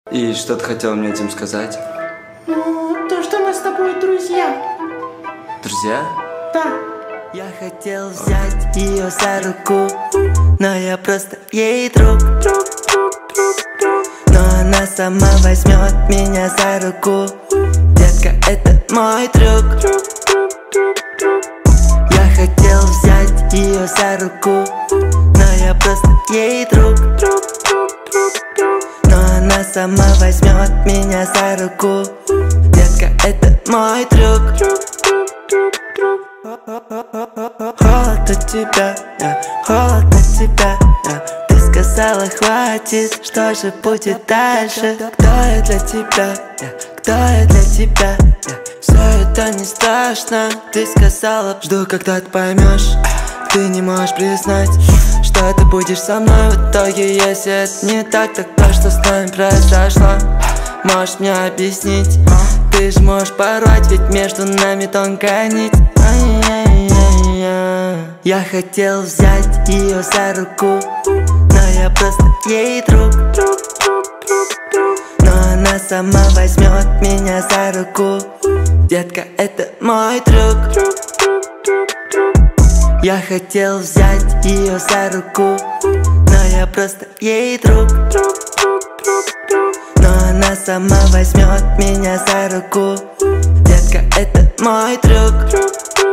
И что ты хотела мне этим сказать? Ну, то, что мы с тобой друзья. Друзья? Да. Я хотел взять ее за руку, но я просто ей друг. Но она сама возьмет меня за руку. Детка, это мой трюк. Я хотел взять ее за руку, но я просто ей друг. Но она сама возьмет меня за руку. Детка, это мой трюк. Холод от тебя, холод от тебя. Ты сказала хватит, что же будет дальше? Кто я для тебя, кто я для тебя? Все это не страшно. Ты сказала, жду, когда ты поймешь. Ты не можешь признать, что ты будешь со мной в итоге. Если это не так, тогда что с нами произошло? Можешь мне объяснить? Ты же можешь порвать, ведь между нами тонкая нить. Я хотел взять ее за руку, но я просто ей друг. Но она сама возьмет меня за руку. Детка, это мой трюк. Я хотел взять ее за руку, но я просто ей друг. Но она сама возьмет меня за руку. Детка, это мой трюк.